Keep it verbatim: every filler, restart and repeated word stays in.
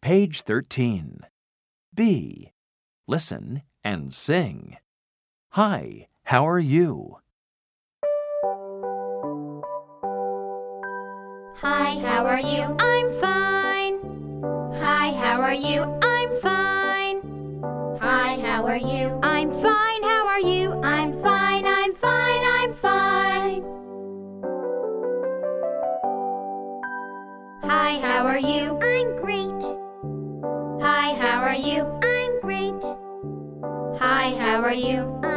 Page thirteen. B. Listen and sing. Hi, how are you? Hi, how are you? I'm fine. Hi, how are you? I'm fine. Hi, how are you? I'm fine. How are you? I'm fine, I'm fine, I'm fine. Hi, how are you? I'm great. Hi, how are you? I'm great. Hi, how are you?